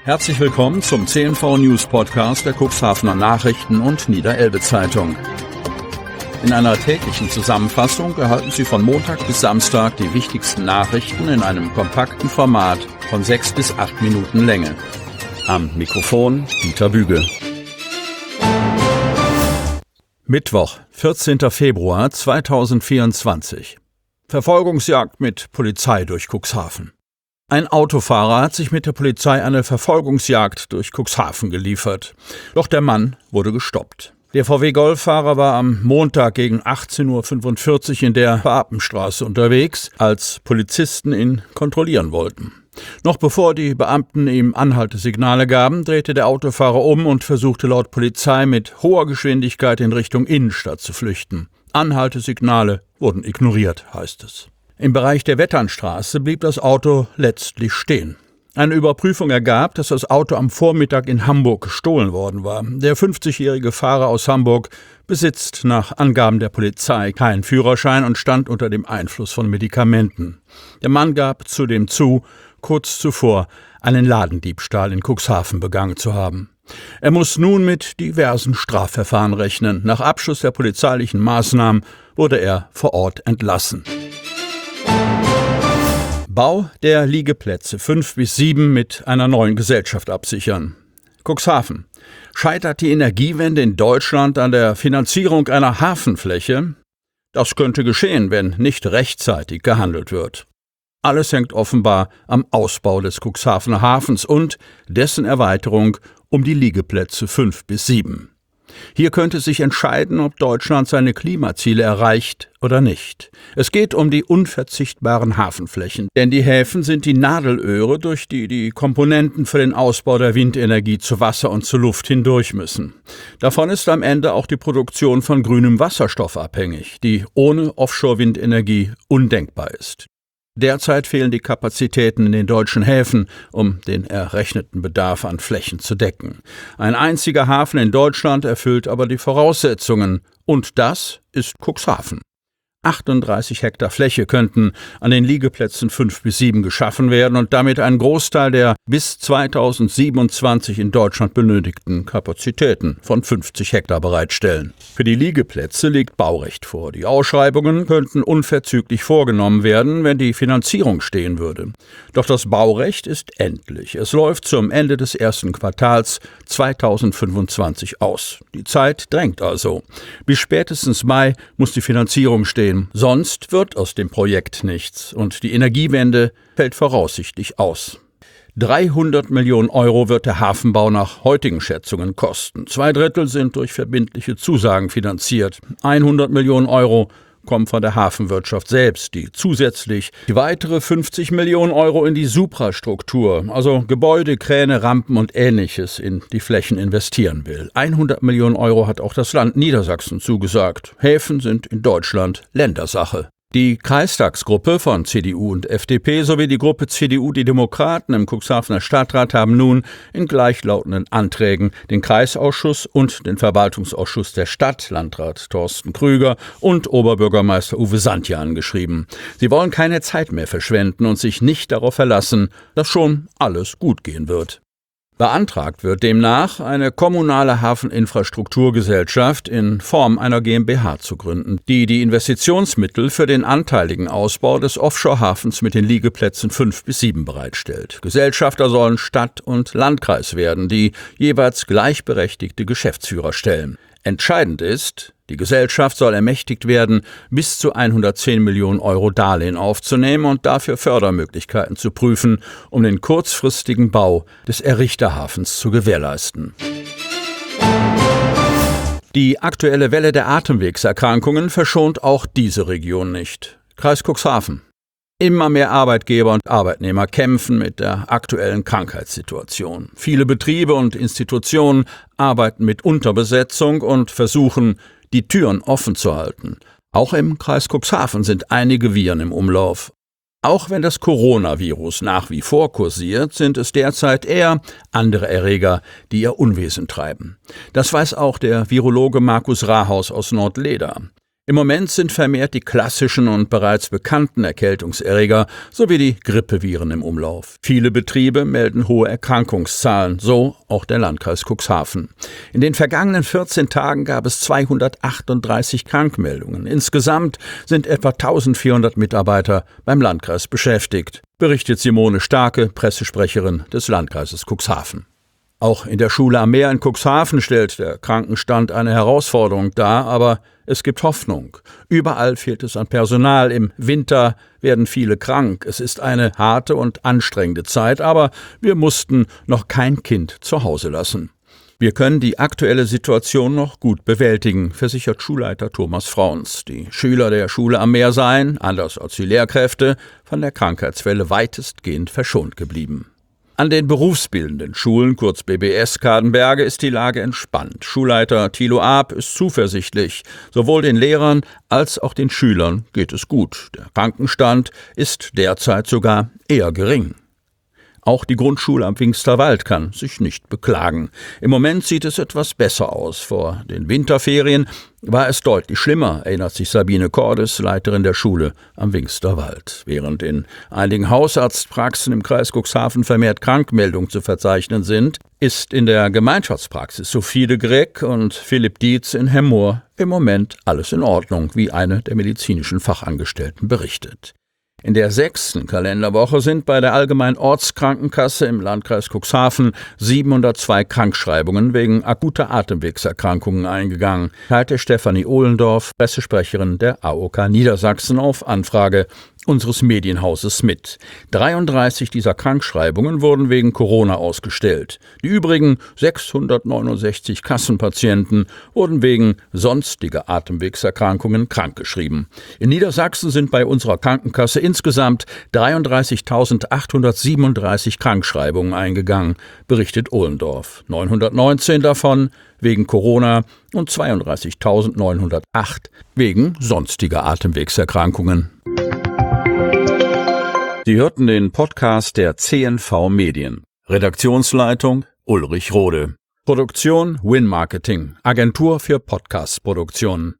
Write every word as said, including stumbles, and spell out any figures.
Herzlich willkommen zum C N V News Podcast der Cuxhavener Nachrichten und Niederelbe Zeitung. In einer täglichen Zusammenfassung erhalten Sie von Montag bis Samstag die wichtigsten Nachrichten in einem kompakten Format von sechs bis acht Minuten Länge. Am Mikrofon Dieter Büge. Mittwoch, vierzehnter Februar zweitausendvierundzwanzig. Verfolgungsjagd mit Polizei durch Cuxhaven. Ein Autofahrer hat sich mit der Polizei eine Verfolgungsjagd durch Cuxhaven geliefert. Doch der Mann wurde gestoppt. Der V W-Golffahrer war am Montag gegen achtzehn Uhr fünfundvierzig in der Beapenstraße unterwegs, als Polizisten ihn kontrollieren wollten. Noch bevor die Beamten ihm Anhaltesignale gaben, drehte der Autofahrer um und versuchte laut Polizei mit hoher Geschwindigkeit in Richtung Innenstadt zu flüchten. Anhaltesignale wurden ignoriert, heißt es. Im Bereich der Wetternstraße blieb das Auto letztlich stehen. Eine Überprüfung ergab, dass das Auto am Vormittag in Hamburg gestohlen worden war. Der fünfzigjährige Fahrer aus Hamburg besitzt nach Angaben der Polizei keinen Führerschein und stand unter dem Einfluss von Medikamenten. Der Mann gab zudem zu, kurz zuvor einen Ladendiebstahl in Cuxhaven begangen zu haben. Er muss nun mit diversen Strafverfahren rechnen. Nach Abschluss der polizeilichen Maßnahmen wurde er vor Ort entlassen. Bau der Liegeplätze fünf bis sieben mit einer neuen Gesellschaft absichern. Cuxhaven. Scheitert die Energiewende in Deutschland an der Finanzierung einer Hafenfläche? Das könnte geschehen, wenn nicht rechtzeitig gehandelt wird. Alles hängt offenbar am Ausbau des Cuxhavener Hafens und dessen Erweiterung um die Liegeplätze fünf bis sieben. Hier könnte sich entscheiden, ob Deutschland seine Klimaziele erreicht oder nicht. Es geht um die unverzichtbaren Hafenflächen, denn die Häfen sind die Nadelöhre, durch die die Komponenten für den Ausbau der Windenergie zu Wasser und zu Luft hindurch müssen. Davon ist am Ende auch die Produktion von grünem Wasserstoff abhängig, die ohne Offshore-Windenergie undenkbar ist. Derzeit fehlen die Kapazitäten in den deutschen Häfen, um den errechneten Bedarf an Flächen zu decken. Ein einziger Hafen in Deutschland erfüllt aber die Voraussetzungen, und das ist Cuxhaven. achtunddreißig Hektar Fläche könnten an den Liegeplätzen fünf bis sieben geschaffen werden und damit einen Großteil der bis zweitausendsiebenundzwanzig in Deutschland benötigten Kapazitäten von fünfzig Hektar bereitstellen. Für die Liegeplätze liegt Baurecht vor. Die Ausschreibungen könnten unverzüglich vorgenommen werden, wenn die Finanzierung stehen würde. Doch das Baurecht ist endlich. Es läuft zum Ende des ersten Quartals zweitausendfünfundzwanzig aus. Die Zeit drängt also. Bis spätestens Mai muss die Finanzierung stehen. Sonst wird aus dem Projekt nichts und die Energiewende fällt voraussichtlich aus. dreihundert Millionen Euro wird der Hafenbau nach heutigen Schätzungen kosten. Zwei Drittel sind durch verbindliche Zusagen finanziert. hundert Millionen Euro kommen von der Hafenwirtschaft selbst, die zusätzlich die weitere fünfzig Millionen Euro in die Suprastruktur, also Gebäude, Kräne, Rampen und Ähnliches, in die Flächen investieren will. hundert Millionen Euro hat auch das Land Niedersachsen zugesagt. Häfen sind in Deutschland Ländersache. Die Kreistagsgruppe von C D U und F D P sowie die Gruppe C D U Die Demokraten im Cuxhavener Stadtrat haben nun in gleichlautenden Anträgen den Kreisausschuss und den Verwaltungsausschuss der Stadt, Landrat Thorsten Krüger und Oberbürgermeister Uwe Santja angeschrieben. Sie wollen keine Zeit mehr verschwenden und sich nicht darauf verlassen, dass schon alles gut gehen wird. Beantragt wird demnach, eine kommunale Hafeninfrastrukturgesellschaft in Form einer GmbH zu gründen, die die Investitionsmittel für den anteiligen Ausbau des Offshore-Hafens mit den Liegeplätzen fünf bis sieben bereitstellt. Gesellschafter sollen Stadt und Landkreis werden, die jeweils gleichberechtigte Geschäftsführer stellen. Entscheidend ist, die Gesellschaft soll ermächtigt werden, bis zu hundertzehn Millionen Euro Darlehen aufzunehmen und dafür Fördermöglichkeiten zu prüfen, um den kurzfristigen Bau des Errichterhafens zu gewährleisten. Die aktuelle Welle der Atemwegserkrankungen verschont auch diese Region nicht. Kreis Cuxhaven. Immer mehr Arbeitgeber und Arbeitnehmer kämpfen mit der aktuellen Krankheitssituation. Viele Betriebe und Institutionen arbeiten mit Unterbesetzung und versuchen, die Türen offen zu halten. Auch im Kreis Cuxhaven sind einige Viren im Umlauf. Auch wenn das Coronavirus nach wie vor kursiert, sind es derzeit eher andere Erreger, die ihr Unwesen treiben. Das weiß auch der Virologe Markus Rahaus aus Nordleda. Im Moment sind vermehrt die klassischen und bereits bekannten Erkältungserreger sowie die Grippeviren im Umlauf. Viele Betriebe melden hohe Erkrankungszahlen, so auch der Landkreis Cuxhaven. In den vergangenen vierzehn Tagen gab es zweihundertachtunddreißig Krankmeldungen. Insgesamt sind etwa eintausendvierhundert Mitarbeiter beim Landkreis beschäftigt, berichtet Simone Starke, Pressesprecherin des Landkreises Cuxhaven. Auch in der Schule am Meer in Cuxhaven stellt der Krankenstand eine Herausforderung dar, aber es gibt Hoffnung. Überall fehlt es an Personal. Im Winter werden viele krank. Es ist eine harte und anstrengende Zeit, aber wir mussten noch kein Kind zu Hause lassen. Wir können die aktuelle Situation noch gut bewältigen, versichert Schulleiter Thomas Frauns. Die Schüler der Schule am Meer seien, anders als die Lehrkräfte, von der Krankheitswelle weitestgehend verschont geblieben. An den berufsbildenden Schulen, kurz B B S Kadenberge, ist die Lage entspannt. Schulleiter Thilo Aab ist zuversichtlich. Sowohl den Lehrern als auch den Schülern geht es gut. Der Krankenstand ist derzeit sogar eher gering. Auch die Grundschule am Pfingsterwald kann sich nicht beklagen. Im Moment sieht es etwas besser aus. Vor den Winterferien war es deutlich schlimmer, erinnert sich Sabine Cordes, Leiterin der Schule am Pfingsterwald. Während in einigen Hausarztpraxen im Kreis Cuxhaven vermehrt Krankmeldungen zu verzeichnen sind, ist in der Gemeinschaftspraxis Sophie de Grec und Philipp Dietz in Hemmoor im Moment alles in Ordnung, wie eine der medizinischen Fachangestellten berichtet. In der sechsten Kalenderwoche sind bei der Allgemeinen Ortskrankenkasse im Landkreis Cuxhaven siebenhundertzwei Krankschreibungen wegen akuter Atemwegserkrankungen eingegangen, teilte Stefanie Ohlendorf, Pressesprecherin der A O K Niedersachsen, auf Anfrage unseres Medienhauses mit. dreiunddreißig dieser Krankschreibungen wurden wegen Corona ausgestellt. Die übrigen sechshundertneunundsechzig Kassenpatienten wurden wegen sonstiger Atemwegserkrankungen krankgeschrieben. In Niedersachsen sind bei unserer Krankenkasse insgesamt dreiunddreißigtausendachthundertsiebenunddreißig Krankschreibungen eingegangen, berichtet Ohlendorf. neunhundertneunzehn davon wegen Corona und zweiunddreißigtausendneunhundertacht wegen sonstiger Atemwegserkrankungen. Sie hörten den Podcast der C N V Medien. Redaktionsleitung Ulrich Rode. Produktion Win Marketing, Agentur für Podcast-Produktionen.